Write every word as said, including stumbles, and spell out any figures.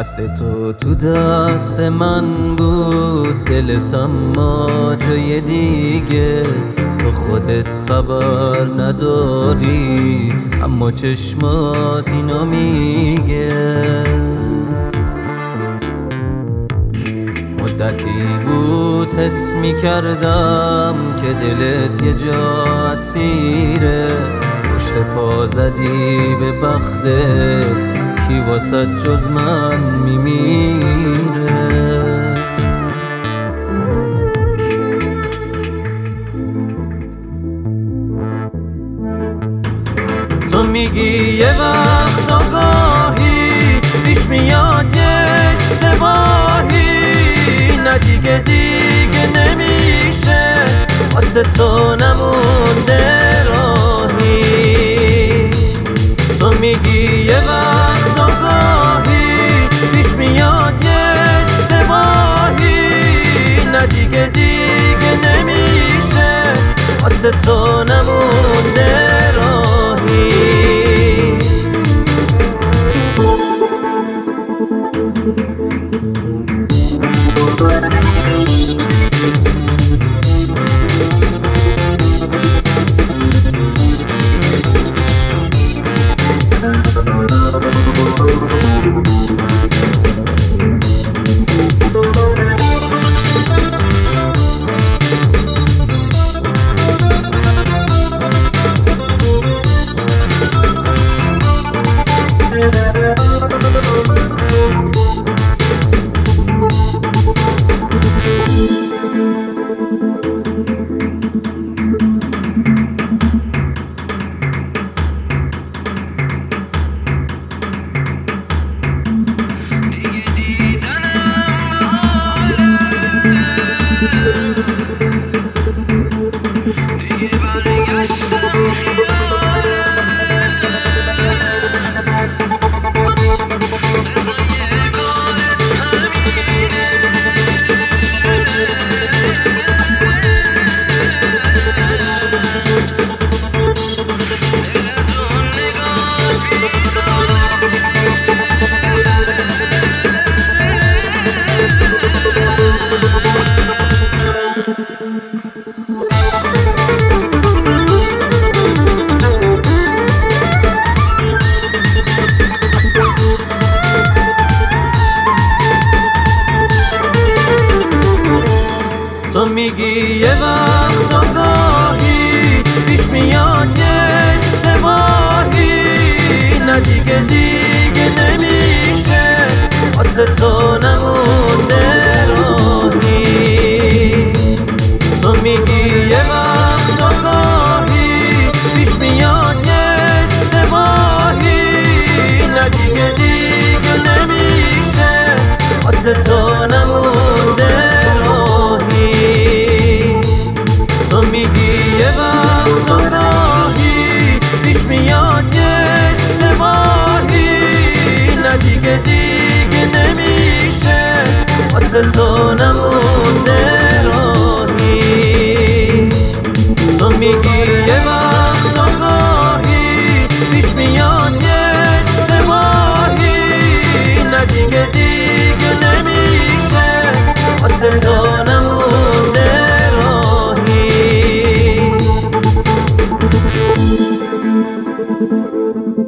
دست تو تو دست من بود، دلت اما جای دیگه. تو خودت خبر نداری اما چشمات اینو میگه. مدتی بود حس میکردم که دلت یه جا اسیره. پشت پا زدی به بختت، کی واسه جز من میمیره. تو میگی یه وقت آگاهی پیش میاد یه اشتباهی، نه دیگه دیگه نمیشه واسه تو نمونده راهی. تو میگی یه وقت آگاهی پیش میاد یه اشتباهی، نه دیگه دیگه نمیشه واسه تو نمونده راهی. تو میگی یه وقت آگاهی پیش میاد یه اشتباهی، نه دیگه دیگه نمیشه واسه تو نمونده راهی. تو میگی یه وقت آگاهی پیش میاد یه اشتباهی، نه دیگه دیگه نمیشه واسه تو نمونده راهی. تو میگی یه وقت آگاهی پیش میاد یه اشتباهی، نه دیگه دیگه نمیشه واسه تو نمونده راهی. تو میگی یه وقت آگاهی پیش میاد یه اشتباهی، نه دیگه دیگه نمیشه واسه تو نمونده راهی.